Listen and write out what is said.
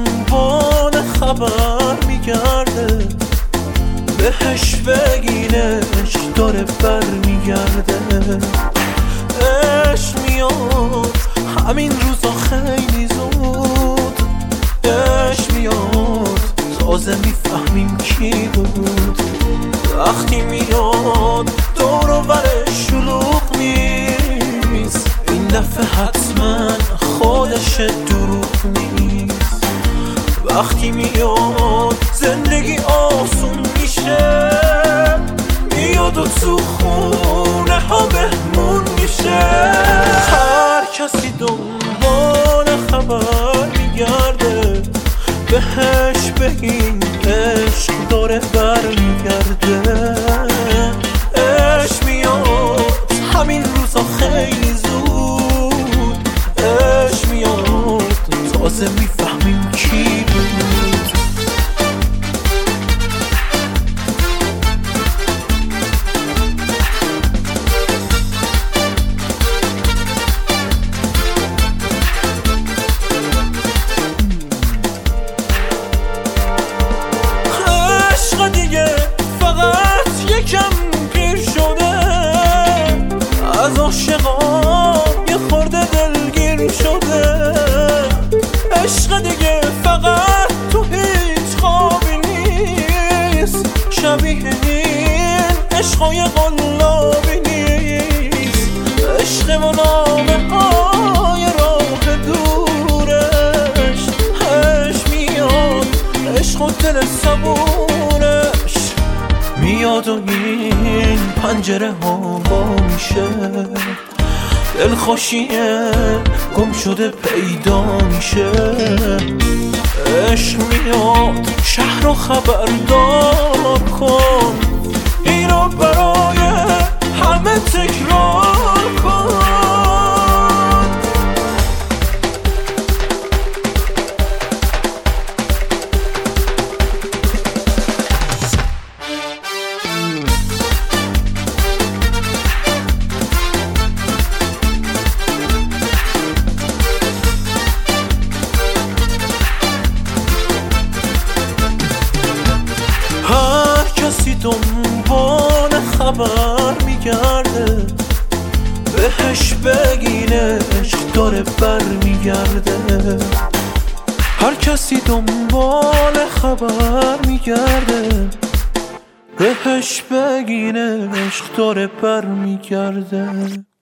دنبال خبر میگرده، بهش بگین عشق داره بر میگرده. عشق میاد همین روزا خیلی زود، عشق میاد تازه میفهمیم کی بود. وقتی میاد دور و برش شلوغ نیست، این دفعه حتما خودش دروغ نیست. وقتی میاد زندگی آسون میشه، میاد و تو خونه ها بهمون میشه. هر کسی دنبال خبر میگرده، بهش بگین عشق داره برمیگرده. عشق میاد همین روزا خیلی زود، عشق میاد تازه میفهمیم کی بود. دیگه فقط یکم گیر شده، از عاشقا یه خورده دلگیر شده. عشق دیگه فقط تو هیچ خوابی نیست، شبیه این عشقای قلابی نیست. عشق و نامه های راه دورش، عشق میاد عشق و دل صبورش میاد و این پنجره ها با میشه. دلخوشیه گم شده پیدا میشه. عشق میاد شهر رو خبردار کن، این رو برای همه تکرار کن. هر کسی دنبال خبر میگرده، بهش بگین عشق داره بر میگرده. هر کسی دنبال خبر میگرده، بهش بگین عشق داره بر میگرده.